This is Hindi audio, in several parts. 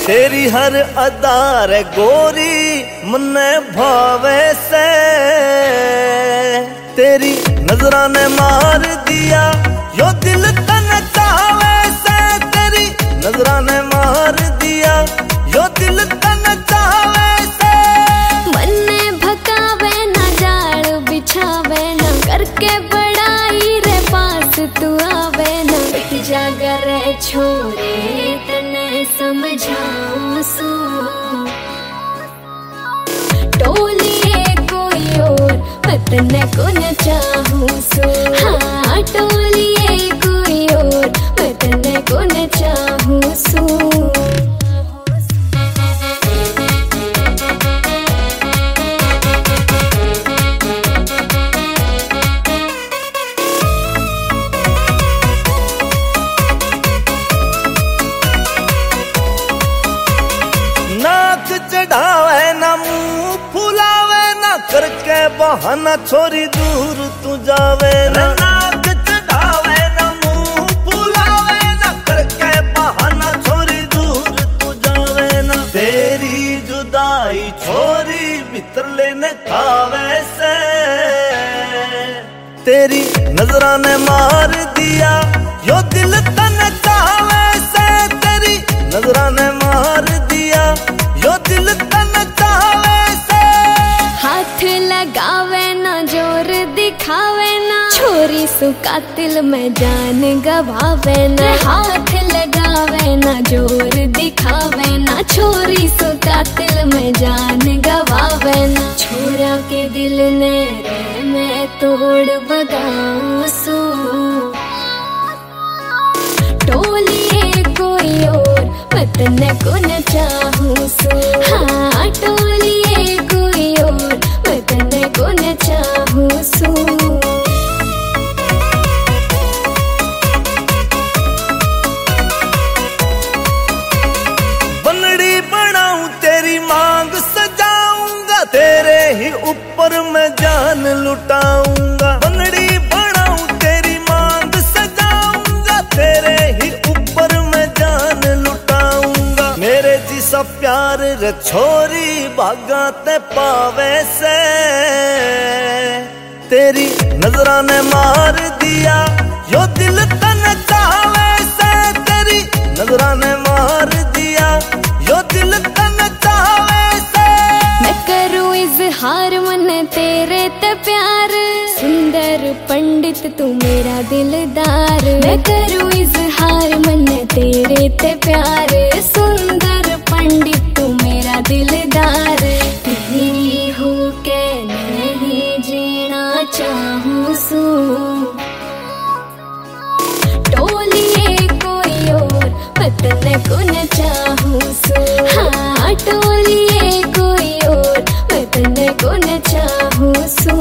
तेरी हर अदार गोरी मन्ने भावे से, तेरी नजरा ने मार दिया यो दिल तन चावे से, तेरी नजरा ने मार दिया यो दिल तन चावे से। मन्ने भकावे ना जाड़ बिछावे ना, करके बड़ाई रे पास तू आवे ना। जागर छोरे तने समझाऊं सू, टोलिए कोई और वतन को न चाहूं सू। हाँ टोलिए कोई और वतन को न चाहूं सू। चढ़ावे ना मुंह फुलावे ना, करके बहाना छोरी दूर तू जावे ना। नाक चढ़ावे ना मुंह फुलावे ना, करके बहाना छोरी दूर तू जावे ना। तेरी जुदाई छोरी भीतर लेने खावे से, तेरी नजरा ने मार दिया यो दिल तन चावे से, तेरी नजरा ने मार दिया यो दिल तन चावे से। हाथ लगावे ना जोर दिखावे ना, छोरी सु कातिल में जान गवावे ना। हाथ लगावे ना जोर दिखावे ना, छोरी सु कातिल में जान गवावे ना। छोरा के दिल ने रे मैं तोड़ बगाऊं सू, टोलिए कोई और वतन को न चाहूं सू। हाँ टोलिए कोई और वतन को न चाहूं सू। बनड़ी बनाऊं तेरी मांग सजाऊंगा, तेरे ही ऊपर मैं जान लुटाऊंगा। बनड़ी बनाऊं तेरी मांग सजाऊंगा, तेरे ही ऊपर मैं जान लुटाऊंगा। मेरे जिसा प्यार रे छोरी भागा ते पावे से, तेरी नजरा ने मार दिया यो दिल तन चावे से, तेरी नजरा ने मार दिया यो दिल तन चावे से। मैं करूँ इजहार मन तेरे ते प्यार, सुंदर पंडित तू मेरा दिलदार। मैं करूँ इजहार मन तेरे ते प्यार, सुंदर पंडित तू मेरा दिलदार। तेरी हो के नहीं जीना चाहूं सू, टोलिए कोई और वतन को न चाहूं सू। हाँ टोलिए कोई और वतन को न चाहूं सू।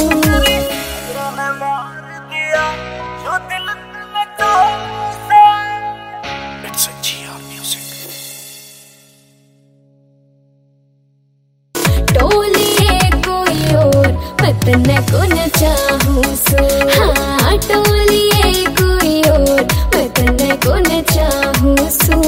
टोलिए कोई और वतन को न चाहूं सू। हाँ टोलिए कोई और वतन को न चाहूं सू।